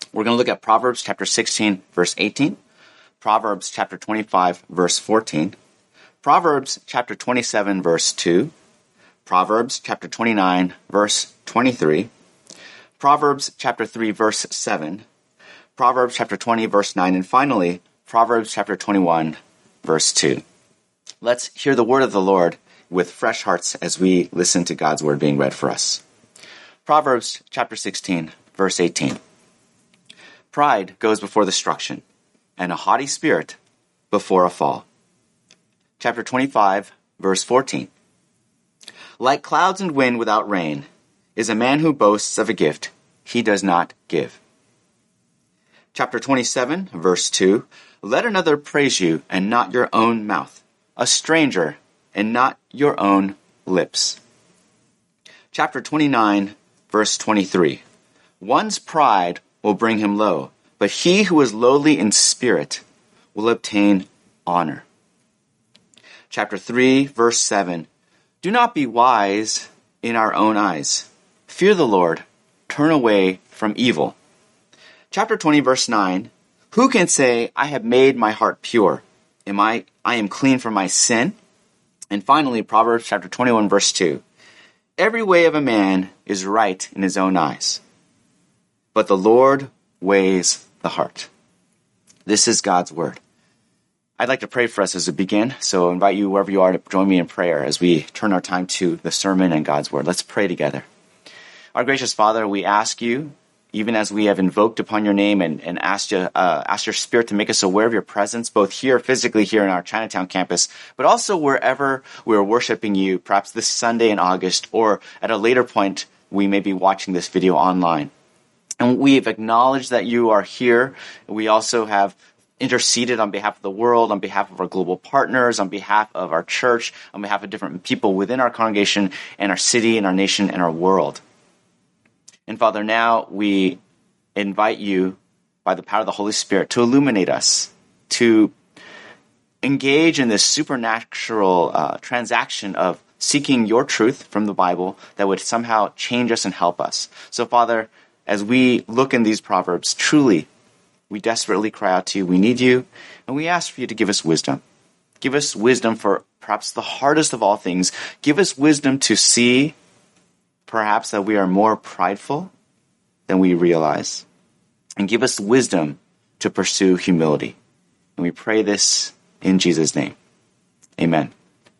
We're going to look at Proverbs chapter 16, verse 18, Proverbs chapter 25, verse 14, Proverbs chapter 27, verse 2, Proverbs chapter 29, verse 23, Proverbs chapter 3, verse 7, Proverbs chapter 20, verse 9, and finally, Proverbs chapter 21, verse 2. Let's hear the word of the Lord with fresh hearts as we listen to God's word being read for us. Proverbs chapter 16, verse 18. Pride goes before destruction, and a haughty spirit before a fall. Chapter 25, verse 14. Like clouds and wind without rain is a man who boasts of a gift he does not give. Chapter 27, verse 2. Let another praise you and not your own mouth, a stranger and not your own lips. Chapter 29, verse 23. One's pride will bring him low, but he who is lowly in spirit will obtain honor. Chapter 3, verse 7. Do not be wise in our own eyes. Fear the Lord. Turn away from evil. Chapter 20, verse 9. Who can say, I have made my heart pure? I am clean from my sin? And finally, Proverbs chapter 21, verse 2. Every way of a man is right in his own eyes, but the Lord weighs the heart. This is God's word. I'd like to pray for us as we begin, so I invite you, wherever you are, to join me in prayer as we turn our time to the sermon and God's word. Let's pray together. Our gracious Father, we ask you, even as we have invoked upon your name and asked your Spirit to make us aware of your presence, both here, physically here in our Chinatown campus, but also wherever we're worshiping you, perhaps this Sunday in August, or at a later point, we may be watching this video online. And we've acknowledged that you are here. We also have interceded on behalf of the world, on behalf of our global partners, on behalf of our church, on behalf of different people within our congregation and our city and our nation and our world. And Father, now we invite you, by the power of the Holy Spirit, to illuminate us, to engage in this supernatural transaction of seeking your truth from the Bible that would somehow change us and help us. So, Father, as we look in these Proverbs, truly, we desperately cry out to you. We need you, and we ask for you to give us wisdom. Give us wisdom for perhaps the hardest of all things. Give us wisdom to see perhaps that we are more prideful than we realize. And give us wisdom to pursue humility. And we pray this in Jesus' name. Amen.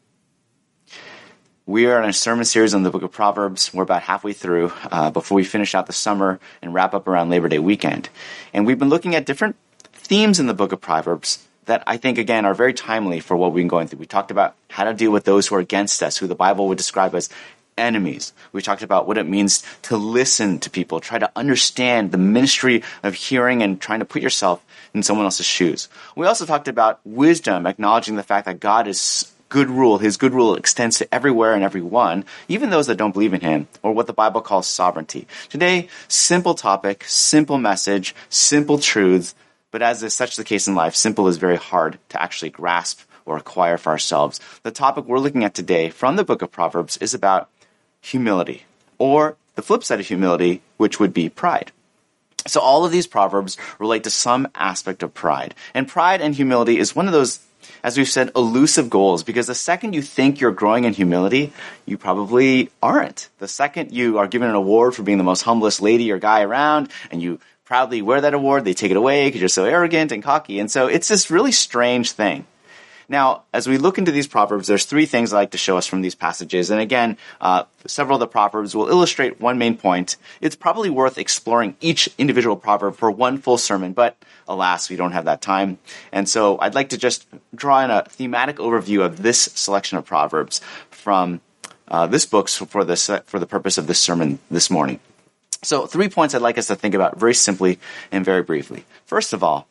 We are in a sermon series on the book of Proverbs. We're about halfway through before we finish out the summer and wrap up around Labor Day weekend. And we've been looking at different themes in the book of Proverbs that I think, again, are very timely for what we've been going through. We talked about how to deal with those who are against us, who the Bible would describe as enemies. We talked about what it means to listen to people, try to understand the ministry of hearing and trying to put yourself in someone else's shoes. We also talked about wisdom, acknowledging the fact that God is good rule. His good rule extends to everywhere and everyone, even those that don't believe in him, or what the Bible calls sovereignty. Today, simple topic, simple message, simple truths, but as is such the case in life, simple is very hard to actually grasp or acquire for ourselves. The topic we're looking at today from the book of Proverbs is about humility, or the flip side of humility, which would be pride. So all of these Proverbs relate to some aspect of pride. And pride and humility is one of those, as we've said, elusive goals, because the second you think you're growing in humility, you probably aren't. The second you are given an award for being the most humblest lady or guy around, and you proudly wear that award, they take it away because you're so arrogant and cocky. And so it's this really strange thing. Now, as we look into these Proverbs, there's three things I like to show us from these passages. And again, several of the Proverbs will illustrate one main point. It's probably worth exploring each individual proverb for one full sermon, but alas, we don't have that time. And so I'd like to just draw in a thematic overview of this selection of Proverbs from this book for the purpose of this sermon this morning. So 3 points I'd like us to think about very simply and very briefly. First of all,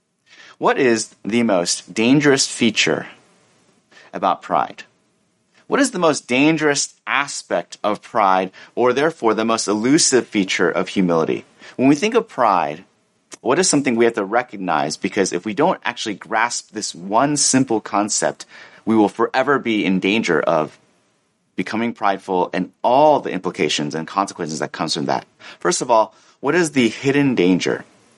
what is the most dangerous feature about pride? What is the most dangerous aspect of pride, or therefore the most elusive feature of humility? When we think of pride, what is something we have to recognize? Because if we don't actually grasp this one simple concept, we will forever be in danger of becoming prideful and all the implications and consequences that comes from that. First of all, what is the hidden danger?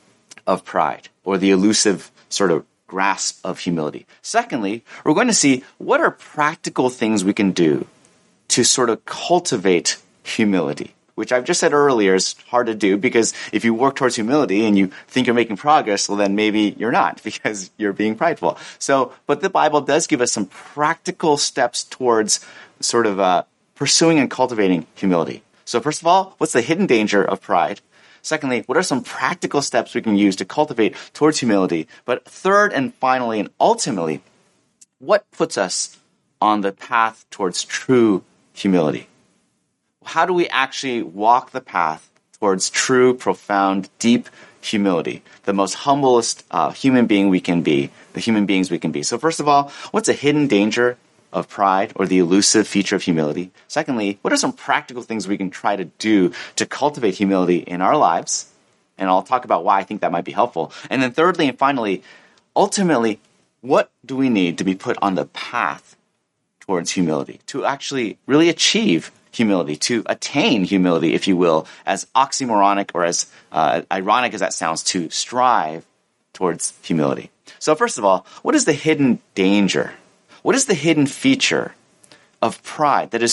of pride, or the elusive sort of grasp of humility. Secondly, we're going to see what are practical things we can do to sort of cultivate humility, which I've just said earlier is hard to do, because if you work towards humility and you think you're making progress, well, then maybe you're not, because you're being prideful. But the Bible does give us some practical steps towards sort of pursuing and cultivating humility. So first of all, what's the hidden danger of pride? Secondly, what are some practical steps we can use to cultivate towards humility? But third and finally and ultimately, what puts us on the path towards true humility? How do we actually walk the path towards true, profound, deep humility? The most humblest human being we can be, the human beings we can be. So first of all, what's a hidden danger of pride, or the elusive feature of humility? Secondly, what are some practical things we can try to do to cultivate humility in our lives? And I'll talk about why I think that might be helpful. And then thirdly and finally, ultimately, what do we need to be put on the path towards humility, to actually really achieve humility, to attain humility, if you will, as oxymoronic or as ironic as that sounds, to strive towards humility? So first of all, what is the hidden danger? What is the hidden feature of pride that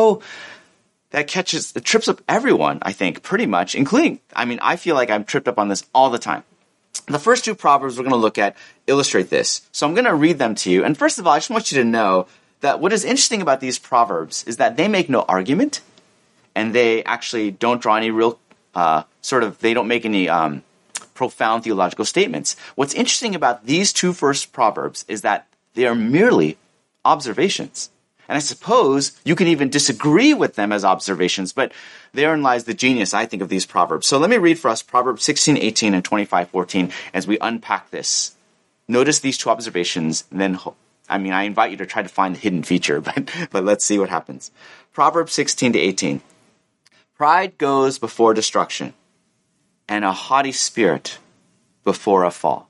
trips up everyone, I think, pretty much, including, I feel like I'm tripped up on this all the time. The first two Proverbs we're going to look at illustrate this. So I'm going to read them to you. And first of all, I just want you to know that what is interesting about these Proverbs is that they make no argument, and they actually don't draw any real, they don't make any profound theological statements. What's interesting about these two first Proverbs is that they are merely observations. And I suppose you can even disagree with them as observations, but therein lies the genius, I think, of these Proverbs. So let me read for us Proverbs 16:18 and 25:14 as we unpack this. Notice these two observations, and then, I invite you to try to find the hidden feature, but let's see what happens. Proverbs 16-18. Pride goes before destruction, and a haughty spirit before a fall.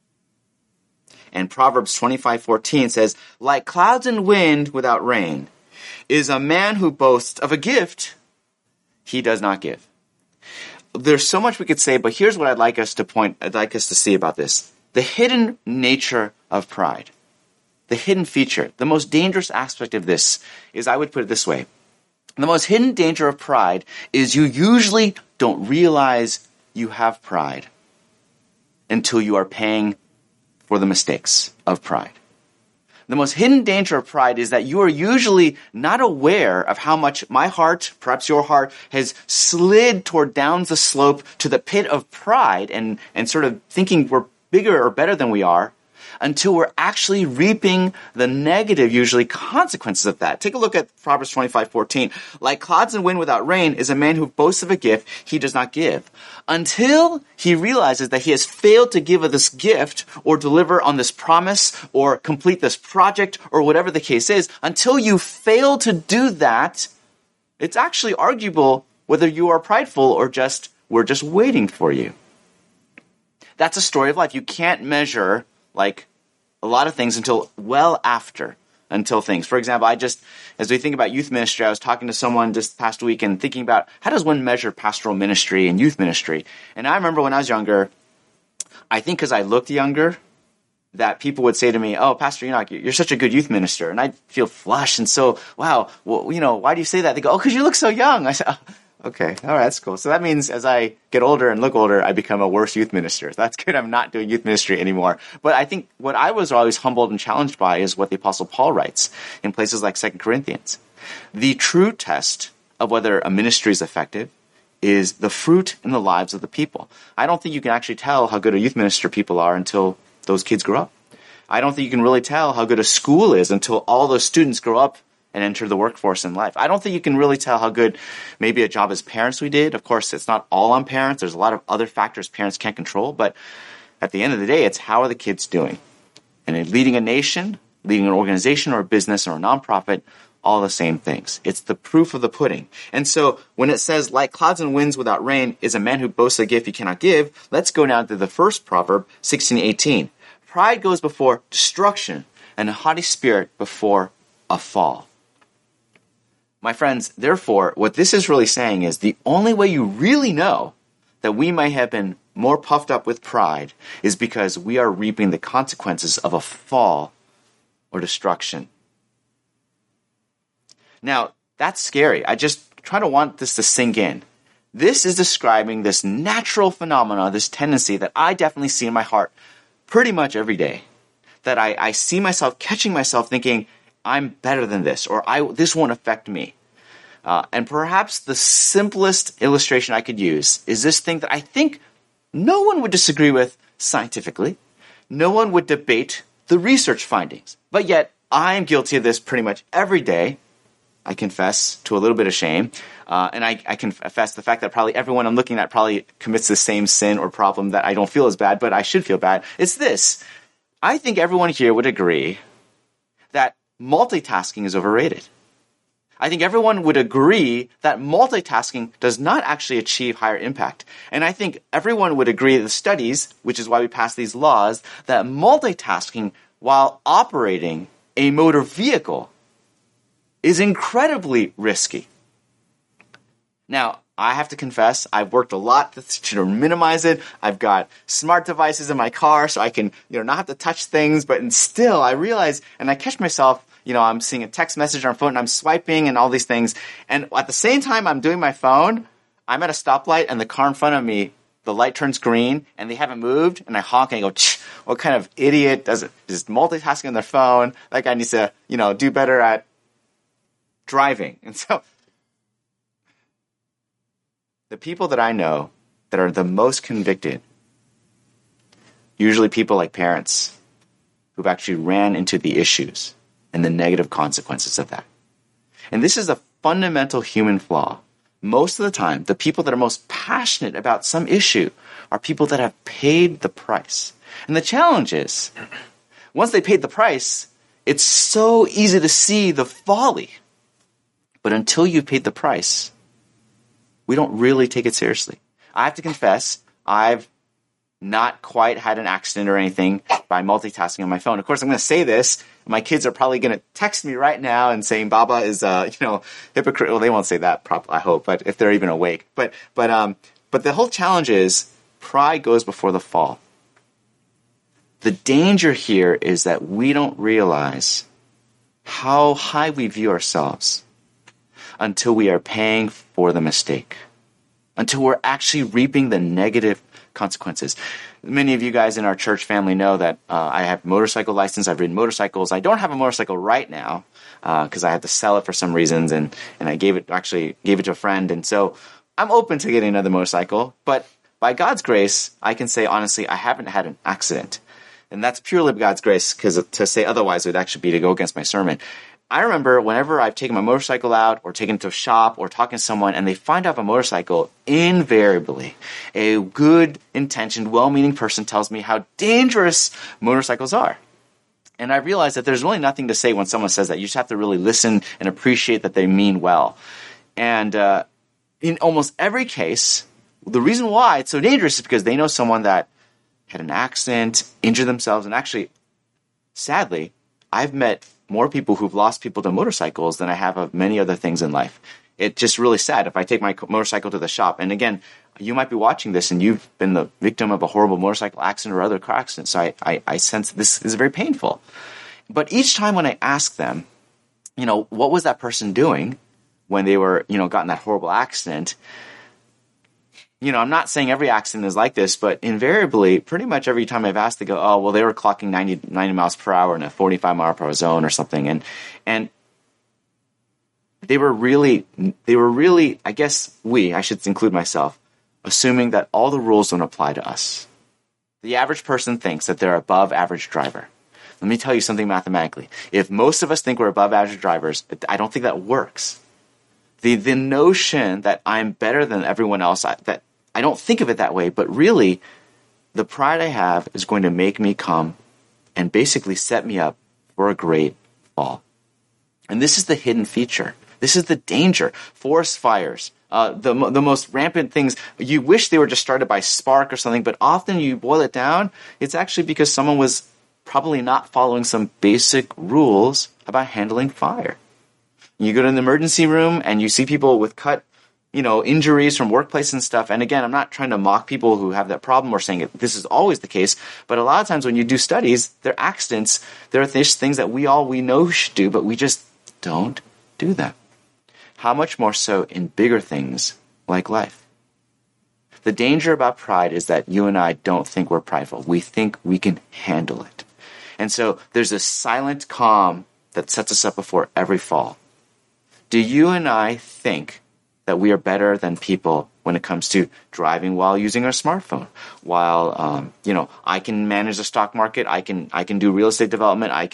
And Proverbs 25:14 says, like clouds and wind without rain is a man who boasts of a gift he does not give. There's so much we could say, but here's what I'd like us to see about this. The hidden nature of pride, the hidden feature, the most dangerous aspect of this is, I would put it this way. The most hidden danger of pride is you usually don't realize you have pride until you are paying for the mistakes of pride. The most hidden danger of pride is that you are usually not aware of how much my heart, perhaps your heart, has slid toward down the slope to the pit of pride and sort of thinking we're bigger or better than we are, until we're actually reaping the negative, usually, consequences of that. Take a look at Proverbs 25:14. Like clouds and wind without rain is a man who boasts of a gift he does not give. Until he realizes that he has failed to give this gift or deliver on this promise or complete this project or whatever the case is, until you fail to do that, it's actually arguable whether you are prideful or we're just waiting for you. That's a story of life. You can't measure like a lot of things until things. For example, as we think about youth ministry, I was talking to someone this past week and thinking about how does one measure pastoral ministry and youth ministry? And I remember when I was younger, I think because I looked younger, that people would say to me, "Oh, Pastor Enoch, you're such a good youth minister." And I'd feel flushed and so, wow, well, why do you say that? They go, "Oh, because you look so young." I said, "Oh, okay, all right, that's cool." So that means as I get older and look older, I become a worse youth minister. That's good. I'm not doing youth ministry anymore. But I think what I was always humbled and challenged by is what the Apostle Paul writes in places like 2 Corinthians. The true test of whether a ministry is effective is the fruit in the lives of the people. I don't think you can actually tell how good a youth minister people are until those kids grow up. I don't think you can really tell how good a school is until all those students grow up and enter the workforce in life. I don't think you can really tell how good maybe a job as parents we did. Of course, it's not all on parents. There's a lot of other factors parents can't control. But at the end of the day, it's how are the kids doing? And in leading a nation, leading an organization or a business or a nonprofit, all the same things. It's the proof of the pudding. And so when it says, like clouds and winds without rain is a man who boasts a gift he cannot give, let's go now to the first proverb, 16:18. Pride goes before destruction, and a haughty spirit before a fall. My friends, therefore, what this is really saying is the only way you really know that we may have been more puffed up with pride is because we are reaping the consequences of a fall or destruction. Now, that's scary. I just try to want this to sink in. This is describing this natural phenomena, this tendency that I definitely see in my heart pretty much every day. That I see myself, catching myself thinking, I'm better than this, or this won't affect me. And perhaps the simplest illustration I could use is this thing that I think no one would disagree with scientifically. No one would debate the research findings. But yet, I am guilty of this pretty much every day. I confess to a little bit of shame. And I confess the fact that probably everyone I'm looking at probably commits the same sin or problem that I don't feel as bad, but I should feel bad. It's this. I think everyone here would agree that multitasking is overrated. I think everyone would agree that multitasking does not actually achieve higher impact. And I think everyone would agree, the studies, which is why we pass these laws, that multitasking while operating a motor vehicle is incredibly risky. Now, I have to confess, I've worked a lot to minimize it. I've got smart devices in my car so I can, not have to touch things, but still I realize, and I catch myself, I'm seeing a text message on my phone and I'm swiping and all these things. And at the same time I'm doing my phone, I'm at a stoplight and the car in front of me, the light turns green and they haven't moved and I honk and I go, what kind of idiot is multitasking on their phone? That guy needs to, do better at driving. And so the people that I know that are the most convicted, usually people like parents who've actually ran into the issues and the negative consequences of that. And this is a fundamental human flaw. Most of the time, the people that are most passionate about some issue are people that have paid the price. And the challenge is, once they paid the price, it's so easy to see the folly. But until you've paid the price, we don't really take it seriously. I have to confess, I've not quite had an accident or anything by multitasking on my phone. Of course, I'm going to say this. My kids are probably going to text me right now and saying Baba is, hypocrite. Well, they won't say that, I hope, but if they're even awake. But the whole challenge is pride goes before the fall. The danger here is that we don't realize how high we view ourselves until we are paying for the mistake, until we're actually reaping the negative consequences. Many of you guys in our church family know that I have a motorcycle license. I've ridden motorcycles. I don't have a motorcycle right now because I had to sell it for some reasons, and I gave it to a friend. And so I'm open to getting another motorcycle. But by God's grace, I can say honestly, I haven't had an accident. And that's purely by God's grace, because to say otherwise would actually be to go against my sermon. I remember whenever I've taken my motorcycle out or taken it to a shop or talking to someone and they find out a motorcycle, invariably a good intentioned, well-meaning person tells me how dangerous motorcycles are. And I realize that there's really nothing to say when someone says that. You just have to really listen and appreciate that they mean well. And in almost every case, the reason why it's so dangerous is because they know someone that had an accident, injured themselves, and actually, sadly, I've met more people who've lost people to motorcycles than I have of many other things in life. It's just really sad if I take my motorcycle to the shop. And again, you might be watching this and you've been the victim of a horrible motorcycle accident or other car accident. So I sense this is very painful. But each time when I ask them, what was that person doing when they were, got in that horrible accident? I'm not saying every accident is like this, but invariably, pretty much every time I've asked, they go, oh, well, they were clocking 90 miles per hour in a 45 mile per hour zone or something. And they were really, I guess I should include myself, assuming that all the rules don't apply to us. The average person thinks that they're above average driver. Let me tell you something mathematically. If most of us think we're above average drivers, I don't think that works. The notion that I'm better than everyone else, that I don't think of it that way, but really, the pride I have is going to make me come and basically set me up for a great fall. And this is the hidden feature. This is the danger. Forest fires, the most rampant things, you wish they were just started by spark or something, but often you boil it down, it's actually because someone was probably not following some basic rules about handling fire. You go to an emergency room and you see people with cut injuries from workplace and stuff. And again, I'm not trying to mock people who have that problem or saying this is always the case. But a lot of times when you do studies, there are accidents. There are things that we know should do, but we just don't do them. How much more so in bigger things like life? The danger about pride is that you and I don't think we're prideful. We think we can handle it. And so there's a silent calm that sets us up before every fall. Do you and I think that we are better than people when it comes to driving while using our smartphone? While I can manage the stock market, I can do real estate development, I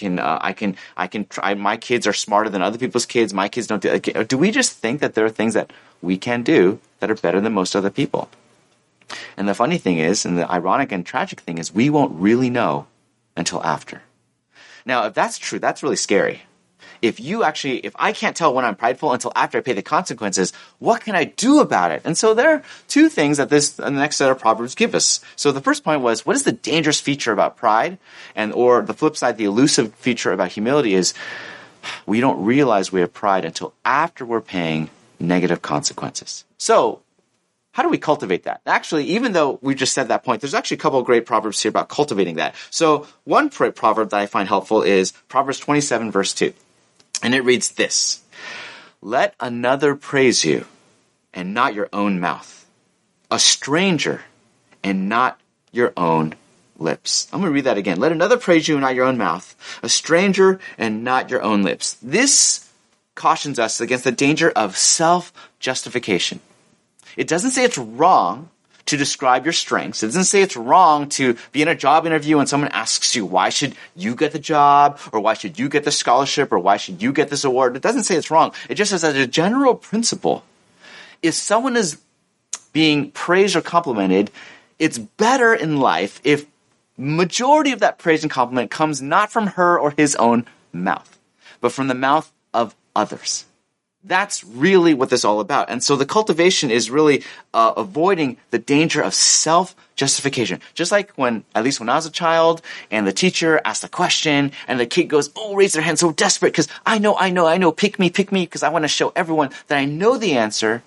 can try. My kids are smarter than other people's kids. My kids don't do. Do we just think that there are things that we can do that are better than most other people? And the funny thing is, and the ironic and tragic thing is, we won't really know until after. Now, if that's true, that's really scary. If I can't tell when I'm prideful until after I pay the consequences, what can I do about it? And so there are two things that the next set of Proverbs give us. So the first point was, what is the dangerous feature about pride? Or the flip side, the elusive feature about humility is we don't realize we have pride until after we're paying negative consequences. So how do we cultivate that? Actually, even though we just said that point, there's actually a couple of great Proverbs here about cultivating that. So one proverb that I find helpful is Proverbs 27, verse 2. And it reads this: "Let another praise you, and not your own mouth. A stranger, and not your own lips." I'm going to read that again. "Let another praise you, and not your own mouth. A stranger, and not your own lips." This cautions us against the danger of self-justification. It doesn't say it's wrong to describe your strengths. It doesn't say it's wrong to be in a job interview and someone asks you, why should you get the job? Or why should you get the scholarship? Or why should you get this award? It doesn't say it's wrong. It just says, as a general principle, if someone is being praised or complimented, it's better in life if majority of that praise and compliment comes not from her or his own mouth, but from the mouth of others. That's really what this is all about. And so the cultivation is really avoiding the danger of self-justification. Just like at least when I was a child, and the teacher asked a question, and the kid goes, raise their hand so desperate, because I know, pick me, because I want to show everyone that I know the answer.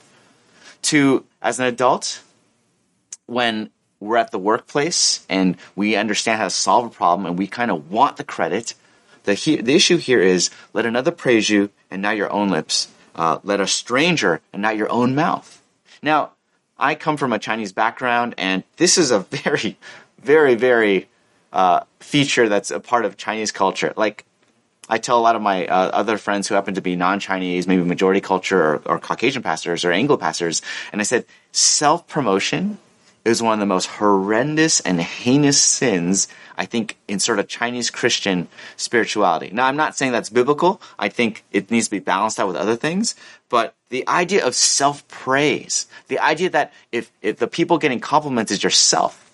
To, as an adult, when we're at the workplace, and we understand how to solve a problem, and we kind of want the credit, the issue here is, let another praise you, and not your own lips. Let a stranger, and not your own mouth. Now, I come from a Chinese background, and this is a very, very, very feature that's a part of Chinese culture. Like, I tell a lot of my other friends who happen to be non-Chinese, maybe majority culture or Caucasian pastors or Anglo pastors, and I said, self-promotion is one of the most horrendous and heinous sins, I think, in sort of Chinese Christian spirituality. Now, I'm not saying that's biblical. I think it needs to be balanced out with other things. But the idea of self-praise, the idea that if the people getting compliments is yourself.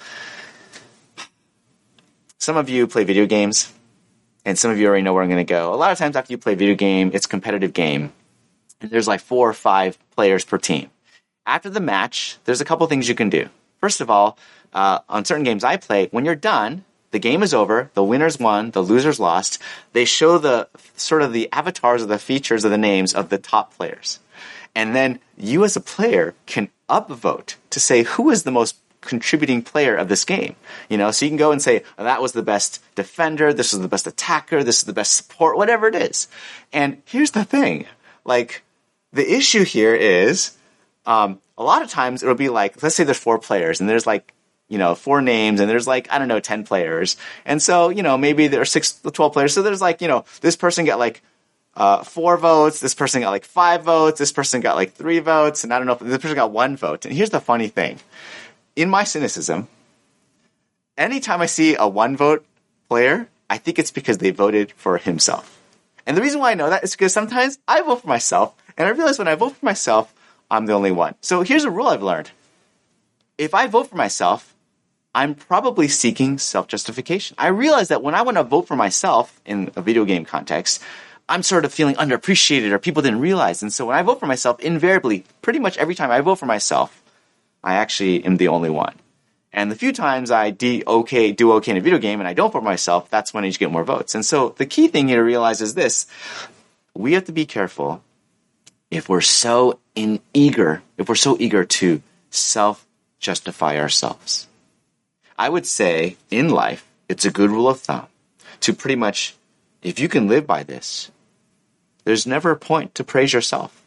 Some of you play video games, and some of you already know where I'm going to go. A lot of times after you play a video game, it's a competitive game, and there's like 4 or 5 players per team. After the match, there's a couple things you can do. First of all, on certain games I play, when you're done, the game is over, the winners won, the losers lost. They show the sort of the avatars of the features of the names of the top players. And then you as a player can upvote to say who is the most contributing player of this game. So you can go and say, that was the best defender, this was the best attacker, this is the best support, whatever it is. And here's the thing, the issue here is, a lot of times it'll be like, let's say there's 4 players and there's 4 names and there's 10 players. And so, maybe there are 12 players. So there's this person got 4 votes. This person got 5 votes. This person got 3 votes. And I don't know if this person got 1 vote. And here's the funny thing. In my cynicism, anytime I see a 1 vote player, I think it's because they voted for himself. And the reason why I know that is because sometimes I vote for myself. And I realize when I vote for myself, I'm the only one. So here's a rule I've learned. If I vote for myself, I'm probably seeking self-justification. I realize that when I want to vote for myself in a video game context, I'm sort of feeling underappreciated or people didn't realize. And so when I vote for myself, invariably, pretty much every time I vote for myself, I actually am the only one. And the few times I do okay in a video game and I don't vote for myself, that's when I get more votes. And so the key thing here to realize is this. We have to be careful if we're so if we're so eager to self-justify ourselves. I would say in life, it's a good rule of thumb to pretty much, if you can live by this, there's never a point to praise yourself.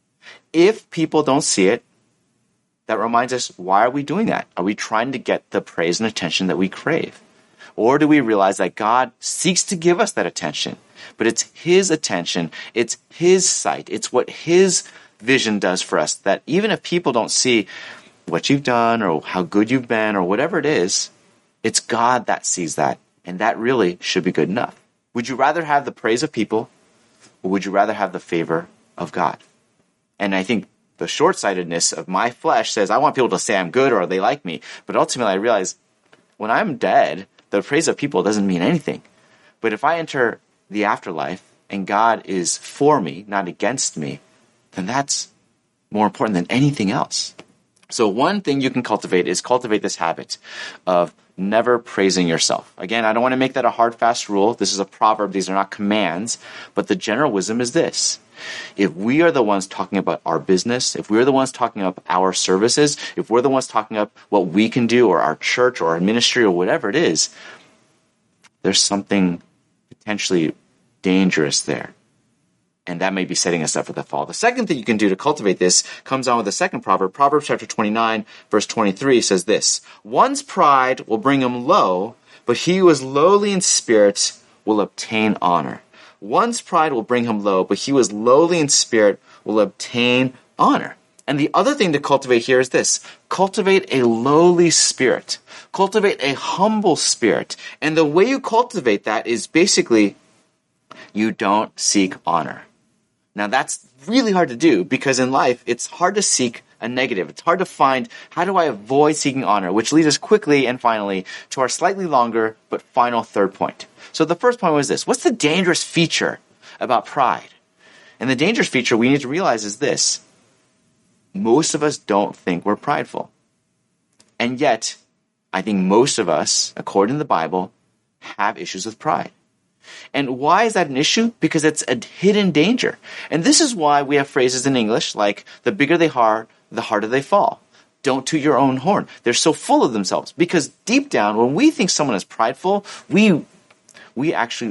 If people don't see it, that reminds us, why are we doing that? Are we trying to get the praise and attention that we crave? Or do we realize that God seeks to give us that attention, but it's His attention, it's His sight, it's what His vision does for us, that even if people don't see what you've done or how good you've been or whatever it is, it's God that sees that, and that really should be good enough. Would you rather have the praise of people, or would you rather have the favor of God? And I think the short-sightedness of my flesh says, I want people to say I'm good or they like me. But ultimately, I realize when I'm dead, the praise of people doesn't mean anything. But if I enter the afterlife and God is for me, not against me, then that's more important than anything else. So one thing you can cultivate is cultivate this habit of never praising yourself. Again, I don't want to make that a hard, fast rule. This is a proverb. These are not commands. But the general wisdom is this. If we are the ones talking about our business, if we're the ones talking up our services, if we're the ones talking up what we can do or our church or our ministry or whatever it is, there's something potentially dangerous there. And that may be setting us up for the fall. The second thing you can do to cultivate this comes on with the second proverb. Proverbs chapter 29, verse 23 says this, one's pride will bring him low, but he who is lowly in spirit will obtain honor. One's pride will bring him low, but he who is lowly in spirit will obtain honor. And the other thing to cultivate here is this. Cultivate a lowly spirit. Cultivate a humble spirit. And the way you cultivate that is basically you don't seek honor. Now that's really hard to do because in life it's hard to seek a negative. It's hard to find how do I avoid seeking honor, which leads us quickly and finally to our slightly longer but final third point. So the first point was this. What's the dangerous feature about pride? And the dangerous feature we need to realize is this. Most of us don't think we're prideful. And yet, I think most of us, according to the Bible, have issues with pride. And why is that an issue? Because it's a hidden danger. And this is why we have phrases in English like, the bigger they are, the harder they fall. Don't toot your own horn. They're so full of themselves. Because deep down, when we think someone is prideful, we actually,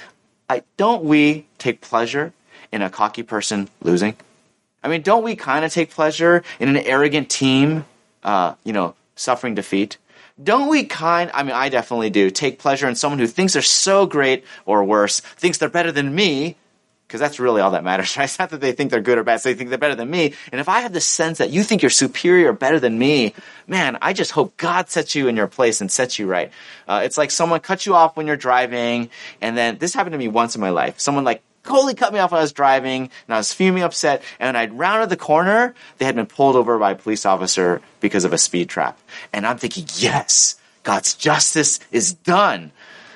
don't we take pleasure in a cocky person losing? I mean, don't we kind of take pleasure in an arrogant team, suffering defeat? Don't we I definitely do, take pleasure in someone who thinks they're so great, or worse, thinks they're better than me, because that's really all that matters, right? It's not that they think they're good or bad, so they think they're better than me. And if I have the sense that you think you're superior or better than me, man, I just hope God sets you in your place and sets you right. It's like someone cuts you off when you're driving, and then, this happened to me once in my life. Someone totally cut me off when I was driving, and I was fuming, upset, and when I'd rounded the corner, they had been pulled over by a police officer because of a speed trap. And I'm thinking, yes, God's justice is done.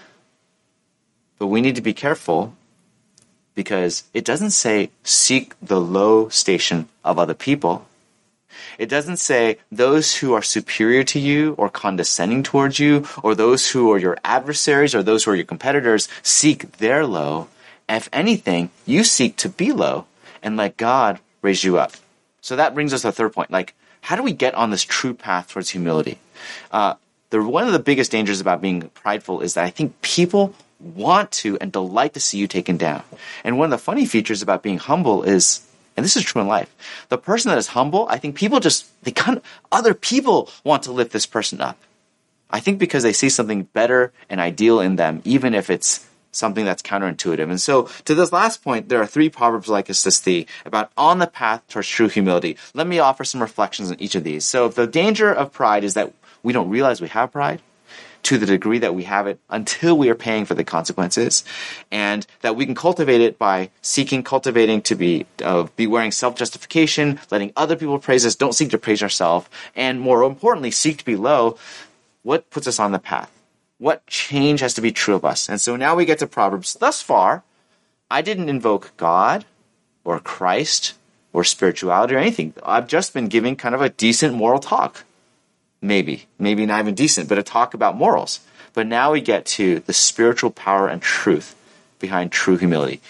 But we need to be careful because it doesn't say seek the low station of other people. It doesn't say those who are superior to you or condescending towards you, or those who are your adversaries or those who are your competitors, seek their low. If anything, you seek to be low and let God raise you up. So that brings us to the third point. How do we get on this true path towards humility? One of the biggest dangers about being prideful is that I think people want to and delight to see you taken down. And one of the funny features about being humble is, and this is true in life, the person that is humble, I think other people want to lift this person up. I think because they see something better and ideal in them, even if it's something that's counterintuitive. And so to this last point, there are 3 proverbs like Asisti about on the path towards true humility. Let me offer some reflections on each of these. So the danger of pride is that we don't realize we have pride to the degree that we have it until we are paying for the consequences, and that we can cultivate it by cultivating to be wearing self-justification, letting other people praise us, don't seek to praise ourselves, and more importantly, seek to be low. What puts us on the path? What change has to be true of us? And so now we get to Proverbs. Thus far, I didn't invoke God or Christ or spirituality or anything. I've just been giving kind of a decent moral talk. Maybe not even decent, but a talk about morals. But now we get to the spiritual power and truth behind true humility.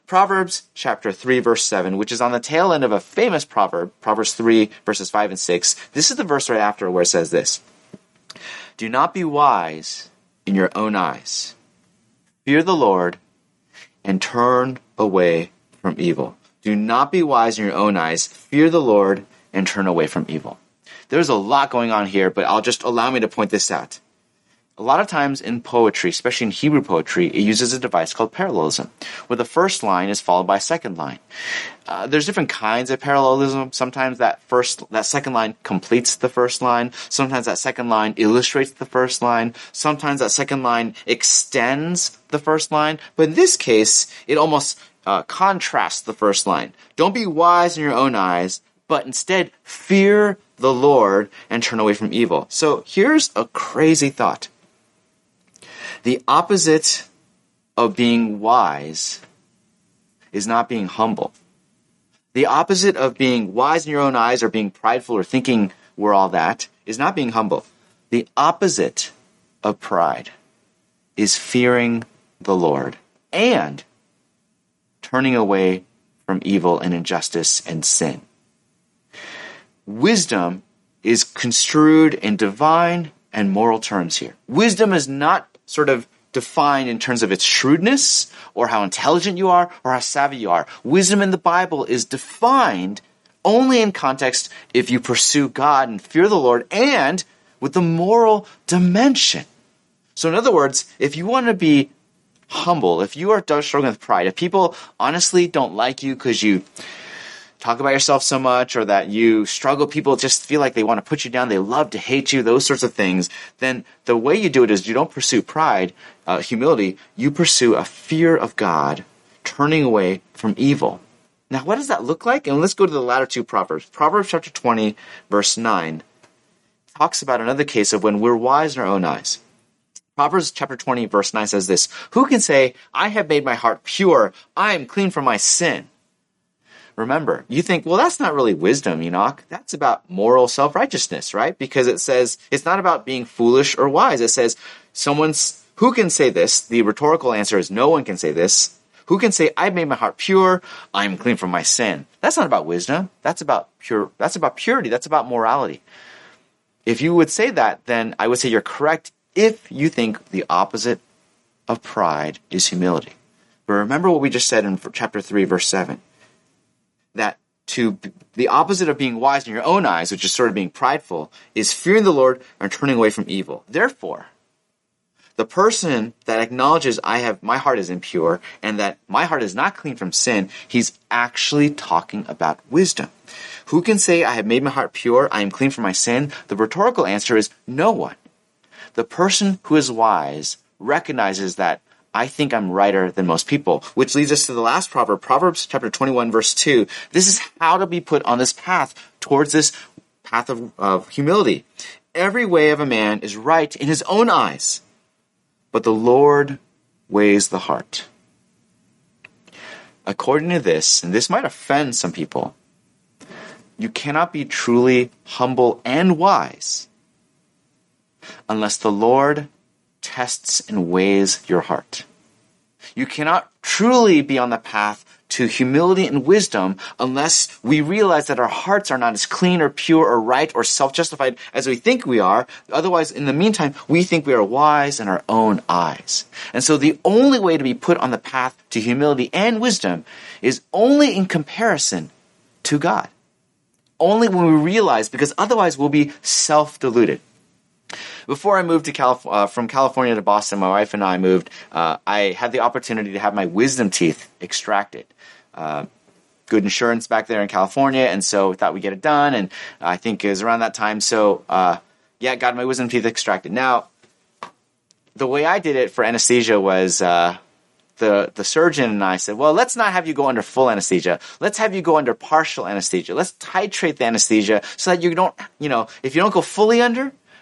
Proverbs chapter 3, verse 7, which is on the tail end of a famous proverb, Proverbs 3, verses 5 and 6. This is the verse right after where it says this: "Do not be wise in your own eyes. Fear the Lord and turn away from evil." Do not be wise in your own eyes. Fear the Lord and turn away from evil. There's a lot going on here, but allow me to point this out. A lot of times in poetry, especially in Hebrew poetry, it uses a device called parallelism, where the first line is followed by a second line. There's different kinds of parallelism. Sometimes that second line completes the first line. Sometimes that second line illustrates the first line. Sometimes that second line extends the first line. But in this case, it almost contrasts the first line. Don't be wise in your own eyes, but instead fear the Lord and turn away from evil. So here's a crazy thought. The opposite of being wise is not being humble. The opposite of being wise in your own eyes or being prideful or thinking we're all that is not being humble. The opposite of pride is fearing the Lord and turning away from evil and injustice and sin. Wisdom is construed in divine and moral terms here. Wisdom is not sort of defined in terms of its shrewdness or how intelligent you are or how savvy you are. Wisdom in the Bible is defined only in context if you pursue God and fear the Lord and with the moral dimension. So in other words, if you want to be humble, if you are struggling with pride, if people honestly don't like you because you talk about yourself so much or that you struggle, people just feel like they want to put you down, they love to hate you, those sorts of things, then the way you do it is you don't pursue pride, humility, you pursue a fear of God, turning away from evil. Now, what does that look like? And let's go to the latter two Proverbs. Proverbs chapter 20, verse 9, talks about another case of when we're wise in our own eyes. Proverbs chapter 20, verse 9 says this: "Who can say, I have made my heart pure, I am clean from my sin?" Remember, you think, well, that's not really wisdom, Enoch. That's about moral self-righteousness, right? Because it says it's not about being foolish or wise. It says who can say this? The rhetorical answer is no one can say this. Who can say, I've made my heart pure, I am clean from my sin? That's not about wisdom. That's about purity. That's about morality. If you would say that, then I would say you're correct if you think the opposite of pride is humility. But remember what we just said in chapter 3, verse 7. That the opposite of being wise in your own eyes, which is sort of being prideful, is fearing the Lord and turning away from evil. Therefore, the person that acknowledges my heart is impure and that my heart is not clean from sin, he's actually talking about wisdom. Who can say, I have made my heart pure, I am clean from my sin? The rhetorical answer is no one. The person who is wise recognizes that I think I'm righter than most people, which leads us to the last proverb, Proverbs chapter 21, verse 2. This is how to be put on this path towards this path of humility. Every way of a man is right in his own eyes, but the Lord weighs the heart. According to this, and this might offend some people, you cannot be truly humble and wise unless the Lord tests and weighs your heart. You cannot truly be on the path to humility and wisdom unless we realize that our hearts are not as clean or pure or right or self-justified as we think we are. Otherwise, in the meantime, we think we are wise in our own eyes. And so the only way to be put on the path to humility and wisdom is only in comparison to God. Only when we realize, because otherwise we'll be self-deluded. Before I moved to from California to Boston, my wife and I moved. I had the opportunity to have my wisdom teeth extracted. Good insurance back there in California, and so we thought we'd get it done. And I think it was around that time. So, got my wisdom teeth extracted. Now, the way I did it for anesthesia was the surgeon and I said, well, let's not have you go under full anesthesia. Let's have you go under partial anesthesia. Let's titrate the anesthesia so that you don't, if you don't go fully under,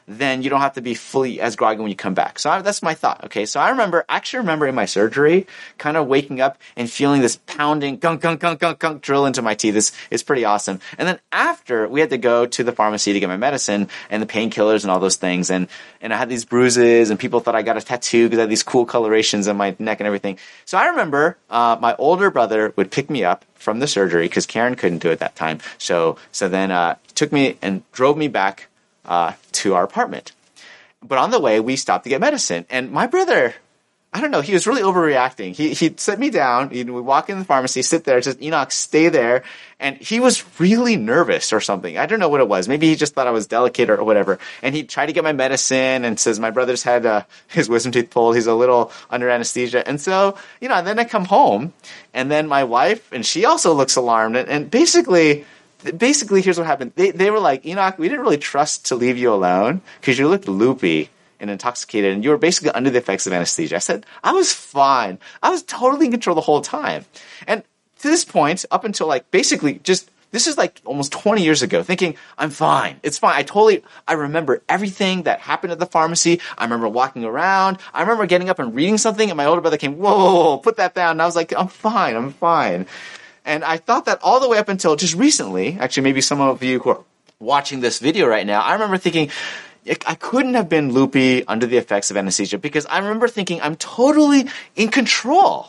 then you don't have to be fully as groggy when you come back. So that's my thought. Okay. So I actually remember in my surgery, kind of waking up and feeling this pounding gunk, gunk, gunk, gunk, gunk drill into my teeth. It's pretty awesome. And then after, we had to go to the pharmacy to get my medicine and the painkillers and all those things. And I had these bruises, and people thought I got a tattoo because I had these cool colorations on my neck and everything. So I remember my older brother would pick me up from the surgery because Karen couldn't do it that time. So then took me and drove me back to our apartment. But on the way, we stopped to get medicine. And my brother, I don't know, he was really overreacting. He'd sit me down, we walk in the pharmacy, sit there, just, Enoch, stay there. And he was really nervous or something. I don't know what it was. Maybe he just thought I was delicate or whatever. And he'd try to get my medicine and says my brother's had his wisdom teeth pulled. He's a little under anesthesia. And so, then I come home, and then my wife, and she also looks alarmed. And basically, here's what happened. They were like, Enoch, we didn't really trust to leave you alone because you looked loopy and intoxicated, and you were basically under the effects of anesthesia. I said, I was fine. I was totally in control the whole time. And to this point, up until this is like almost 20 years ago, thinking, I'm fine. It's fine. I remember everything that happened at the pharmacy. I remember walking around. I remember getting up and reading something, and my older brother came, whoa, put that down. And I was like, I'm fine. And I thought that all the way up until just recently. Actually, maybe some of you who are watching this video right now, I remember thinking, I couldn't have been loopy under the effects of anesthesia, because I remember thinking I'm totally in control.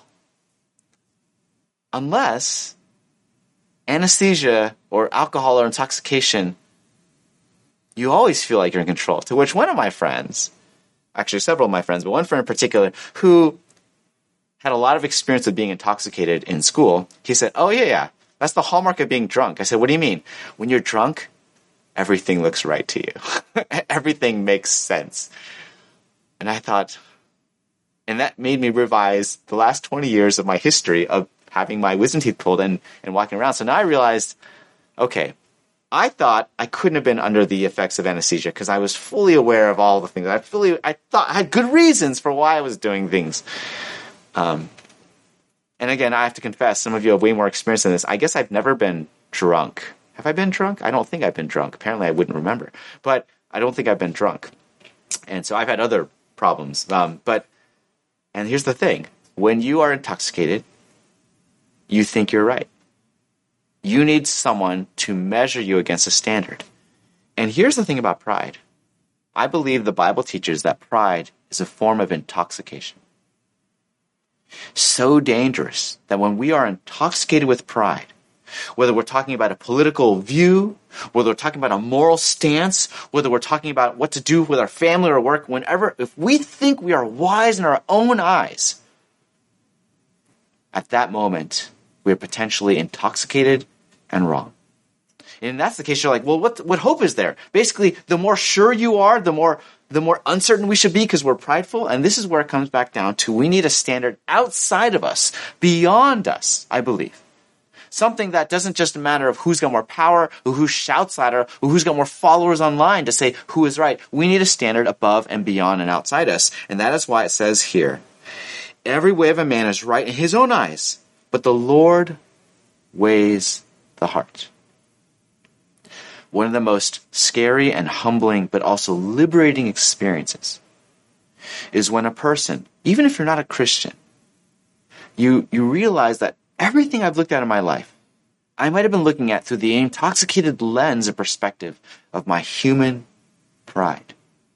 Unless anesthesia or alcohol or intoxication, you always feel like you're in control. To which one of my friends, actually several of my friends, but one friend in particular, who had a lot of experience with being intoxicated in school, he said, oh yeah, that's the hallmark of being drunk. I said, what do you mean? When you're drunk, everything looks right to you. Everything makes sense. And I thought, and that made me revise the last 20 years of my history of having my wisdom teeth pulled and walking around. So now I realized, okay, I thought I couldn't have been under the effects of anesthesia because I was fully aware of all the things. I thought I had good reasons for why I was doing things. And again, I have to confess, some of you have way more experience than this. I guess I've never been drunk. Have I been drunk? I don't think I've been drunk. Apparently I wouldn't remember. But I don't think I've been drunk. And so I've had other problems. And here's the thing. When you are intoxicated, you think you're right. You need someone to measure you against a standard. And here's the thing about pride. I believe the Bible teaches that pride is a form of intoxication. So dangerous that when we are intoxicated with pride, whether we're talking about a political view, whether we're talking about a moral stance, whether we're talking about what to do with our family or work, if we think we are wise in our own eyes, at that moment, we are potentially intoxicated and wrong. And that's the case. You're like, well, what hope is there? Basically, the more sure you are, the more uncertain we should be because we're prideful. And this is where it comes back down to we need a standard outside of us, beyond us, I believe. Something that doesn't just matter of who's got more power, or who shouts louder, or who's got more followers online to say who is right. We need a standard above and beyond and outside us. And that is why it says here, every way of a man is right in his own eyes, but the Lord weighs the heart. One of the most scary and humbling, but also liberating experiences is when a person, even if you're not a Christian, you realize that everything I've looked at in my life, I might have been looking at through the intoxicated lens and perspective of my human pride.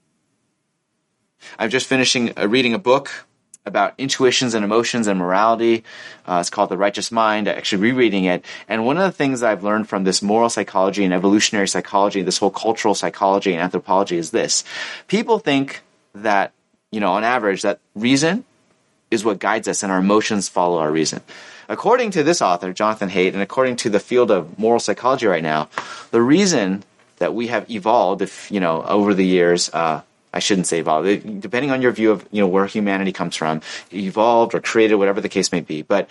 I'm just finishing reading a book about intuitions and emotions and morality. It's called The Righteous Mind. I'm actually rereading it. And one of the things that I've learned from this moral psychology and evolutionary psychology, this whole cultural psychology and anthropology is this. People think that, on average, that reason is what guides us and our emotions follow our reason. According to this author, Jonathan Haidt, and according to the field of moral psychology right now, the reason that we have evolved, over the years, I shouldn't say evolved, depending on your view of, where humanity comes from, evolved or created, whatever the case may be. But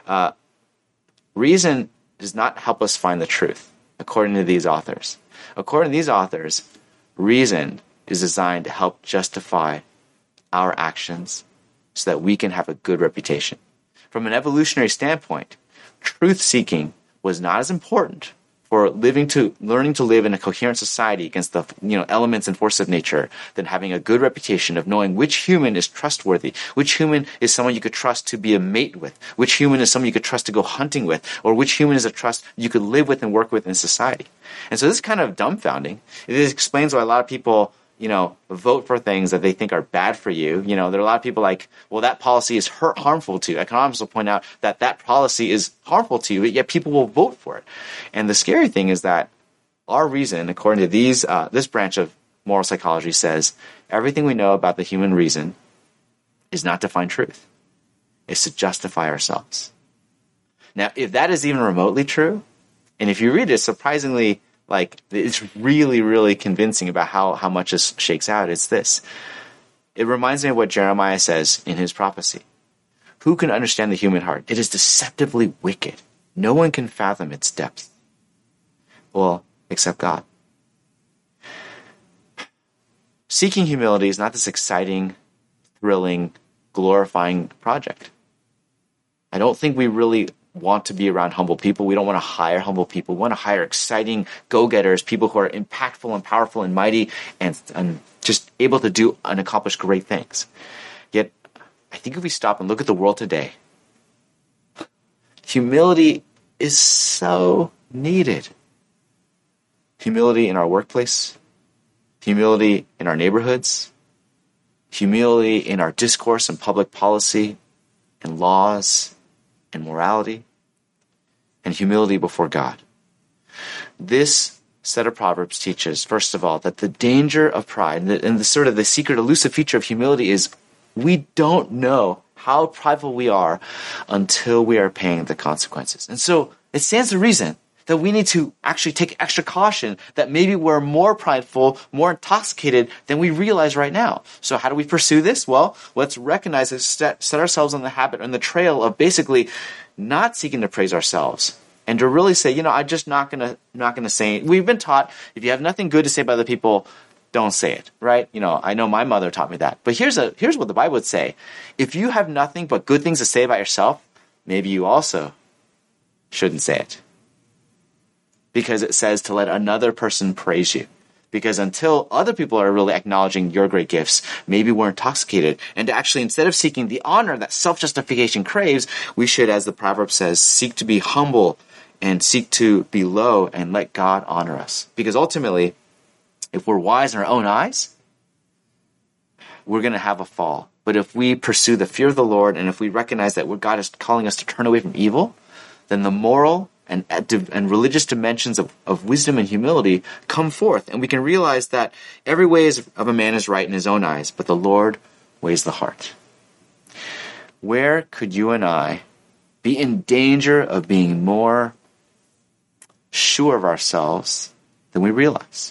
reason does not help us find the truth, according to these authors. According to these authors, reason is designed to help justify our actions so that we can have a good reputation. From an evolutionary standpoint, truth-seeking was not as important for learning to live in a coherent society against the elements and forces of nature than having a good reputation of knowing which human is trustworthy, which human is someone you could trust to be a mate with, which human is someone you could trust to go hunting with, or which human is a trust you could live with and work with in society. And so this is kind of dumbfounding. It explains why a lot of people vote for things that they think are bad for you. There are a lot of people like, well, that policy is harmful to you. Economists will point out that policy is harmful to you, but yet people will vote for it. And the scary thing is that our reason, according to this branch of moral psychology, says everything we know about the human reason is not to find truth. It's to justify ourselves. Now, if that is even remotely true, and if you read it, surprisingly, it's really, really convincing about how much this shakes out. It's this. It reminds me of what Jeremiah says in his prophecy. Who can understand the human heart? It is deceptively wicked. No one can fathom its depth. Well, except God. Seeking humility is not this exciting, thrilling, glorifying project. I don't think we really want to be around humble people. We don't want to hire humble people. We want to hire exciting go-getters, people who are impactful and powerful and mighty and just able to do and accomplish great things. Yet, I think if we stop and look at the world today, humility is so needed. Humility in our workplace, humility in our neighborhoods, humility in our discourse and public policy and laws and morality, and humility before God. This set of Proverbs teaches, first of all, that the danger of pride and the sort of the secret elusive feature of humility is we don't know how prideful we are until we are paying the consequences. And so it stands to reason that we need to actually take extra caution that maybe we're more prideful, more intoxicated than we realize right now. So how do we pursue this? Well, let's recognize and set ourselves on the habit and the trail of basically not seeking to praise ourselves and to really say, I'm just not gonna say it. We've been taught if you have nothing good to say about other people, don't say it, right? I know my mother taught me that. But here's what the Bible would say. If you have nothing but good things to say about yourself, maybe you also shouldn't say it. Because it says to let another person praise you. Because until other people are really acknowledging your great gifts, maybe we're intoxicated. And to actually, instead of seeking the honor that self-justification craves, we should, as the proverb says, seek to be humble and seek to be low and let God honor us. Because ultimately, if we're wise in our own eyes, we're going to have a fall. But if we pursue the fear of the Lord and if we recognize that God is calling us to turn away from evil, then the moral and religious dimensions of wisdom and humility come forth. And we can realize that every way of a man is right in his own eyes, but the Lord weighs the heart. Where could you and I be in danger of being more sure of ourselves than we realize?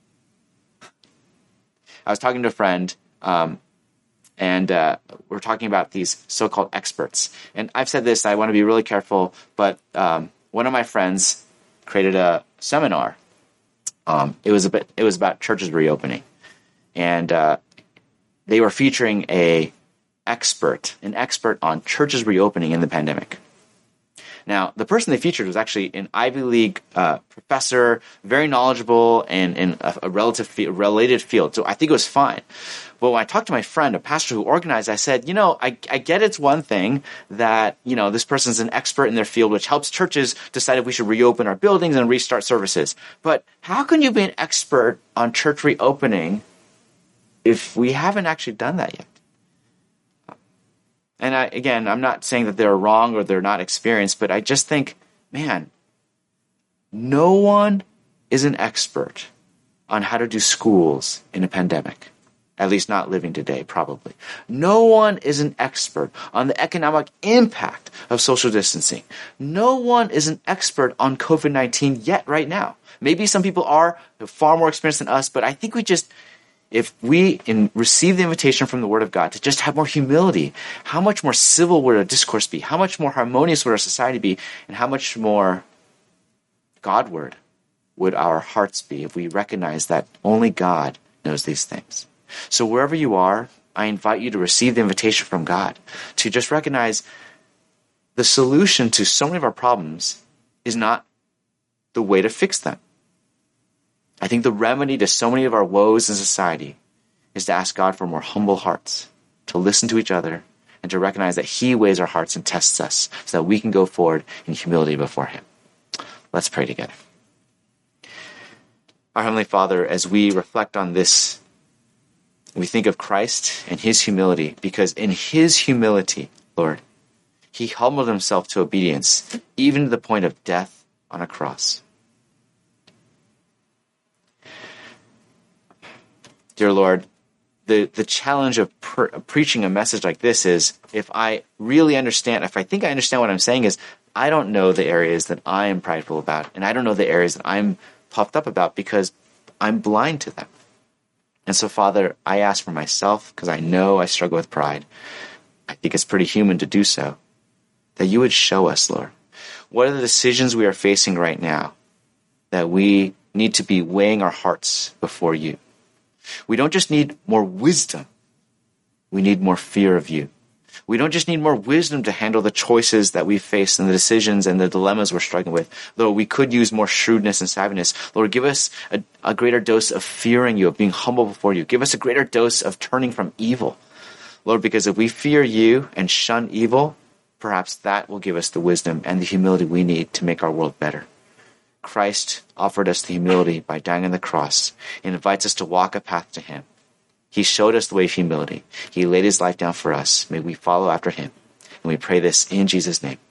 I was talking to a friend, and we're talking about these so-called experts. And I've said this, I want to be really careful, but one of my friends created a seminar. It was about churches reopening, and they were featuring an expert on churches reopening in the pandemic. Now, the person they featured was actually an Ivy League professor, very knowledgeable in a related field. So I think it was fine. But when I talked to my friend, a pastor who organized, I said, I get it's one thing that, this person's an expert in their field, which helps churches decide if we should reopen our buildings and restart services. But how can you be an expert on church reopening if we haven't actually done that yet? And I'm not saying that they're wrong or they're not experienced, but I just think, man, no one is an expert on how to do schools in a pandemic. At least not living today, probably. No one is an expert on the economic impact of social distancing. No one is an expert on COVID-19 yet right now. Maybe some people are far more experienced than us, but I think if we receive the invitation from the Word of God to just have more humility, how much more civil would our discourse be? How much more harmonious would our society be? And how much more Godward would our hearts be if we recognize that only God knows these things? So wherever you are, I invite you to receive the invitation from God to just recognize the solution to so many of our problems is not the way to fix them. I think the remedy to so many of our woes in society is to ask God for more humble hearts, to listen to each other, and to recognize that He weighs our hearts and tests us so that we can go forward in humility before Him. Let's pray together. Our Heavenly Father, as we reflect on this, we think of Christ and His humility, because in His humility, Lord, He humbled Himself to obedience, even to the point of death on a cross. Dear Lord, the challenge of preaching a message like this is, if I really understand, if I think I understand what I'm saying, is I don't know the areas that I am prideful about, and I don't know the areas that I'm puffed up about because I'm blind to them. And so, Father, I ask for myself, because I know I struggle with pride. I think it's pretty human to do so, that you would show us, Lord, what are the decisions we are facing right now that we need to be weighing our hearts before you. We don't just need more wisdom. We need more fear of you. We don't just need more wisdom to handle the choices that we face and the decisions and the dilemmas we're struggling with. Though we could use more shrewdness and savviness. Lord, give us a greater dose of fearing you, of being humble before you. Give us a greater dose of turning from evil. Lord, because if we fear you and shun evil, perhaps that will give us the wisdom and the humility we need to make our world better. Christ offered us the humility by dying on the cross and invites us to walk a path to Him. He showed us the way of humility. He laid His life down for us. May we follow after Him. And we pray this in Jesus' name.